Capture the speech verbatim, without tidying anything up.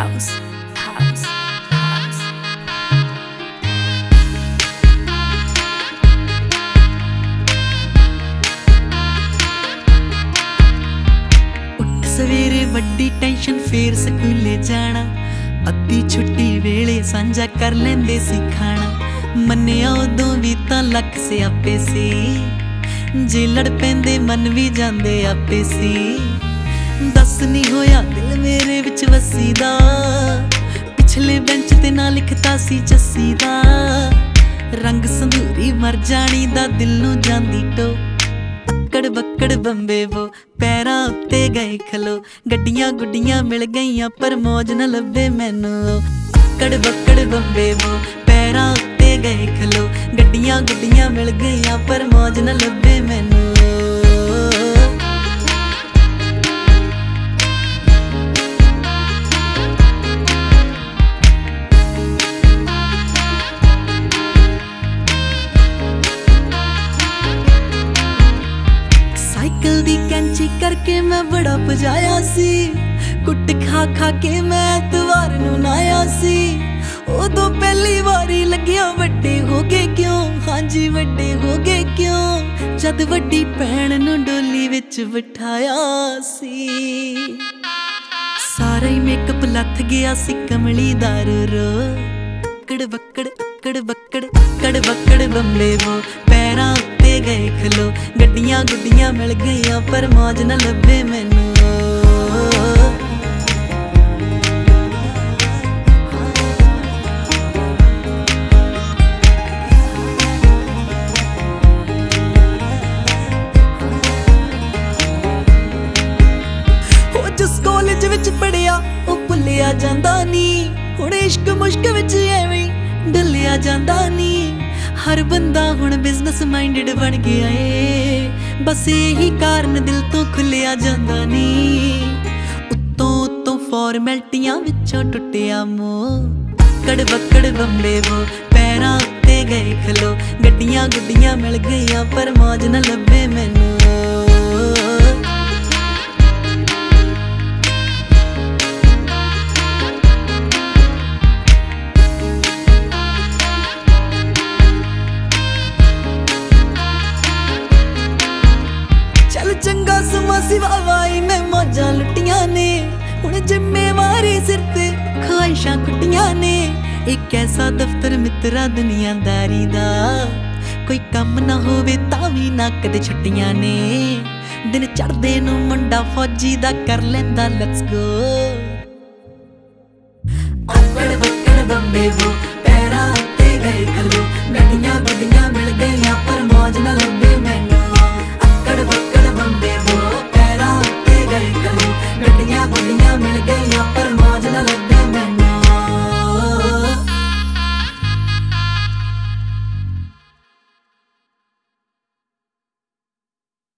house, house, house. उठ सवेरे वड्डी टेंशन फेर स्कूले जाना, अद्धी छुट्टी वेले सांझा कर लेंदे सी खाना। मन्निया उदों भी तां लख से आपे सी, जे लड़ पैंदे मन भी जांदे आपे सी। दस नहीं होया दिल मेरे विच वसी दा, पिछले बेंच ते ना लिखता सी जस्सी दा। रंग संधूरी मर जानी दा दिल नूं जांदी टो, अक्कड़ बक्कड़ बंबे वो पैरां उत्ते गए खलो। गड्डियां गुड्डियां मिल गईयां पर मौज न लभे मैनू। अक्कड़ बक्कड़ बंबे वो पैरां उत्ते गए खलो। गड्डियां गुड्डियां मिल गईयां पर मौज न लभे मैनू। साइकिल दी कैंची करके मैं बड़ा पजाया सी, कुट खा खा के मैं एतवार नूं नाया सी। उदों पहली बारी लग्या वड्डे हो गए क्यों, हाँ जी वड्डे हो गए क्यों। जद वड्डी भैन नूं डोली विच बिठाया सी, सारा ही मेकअप लथ गया सी कमली दारू रो। अक्कड़ बक्कड़ अक्कड़ बक्कड़ अक्कड़ बक्कड़ बंबे वो पैरां उत्ते गए खलो। गड्डियां गुड्डियां मिल गईयां पर मौज न लभे मैनू। जिस कॉलेज विच पढ़िया ओ भुलिया जांदा नी, हुण इश्क मुश्क विच एवें डलिया जांदा नी। हर बंदा हुण बिजनेस माइंडेड बन गया ए, बस यही कारण दिल तो खुलिया जांदा नी। उत्तों उत्तों फॉर्मैलिटियां विचों टुटिया मोह। अक्कड़ बक्कड़ बंबे वो पैरां उत्ते गए खलो। गड्डियां गुड्डियां मिल गईयां पर मौज न लभे मैनू। चंगा समा सिवावाई मैं मौजां लुटियां ने, हुण जिम्मेवारी सिर ते ख्वाहिशां कुटियां ने। एक ऐसा दफ्तर मित्रा दुनियादारी दा, कोई कम ना होवे तां वी ना कदे छुट्टियां ने। दिन चढ़दे नूं मुंडा फौजी दा कर लैंदा लेट्स गो। अक्कड़ बक्कड़ बंबे वो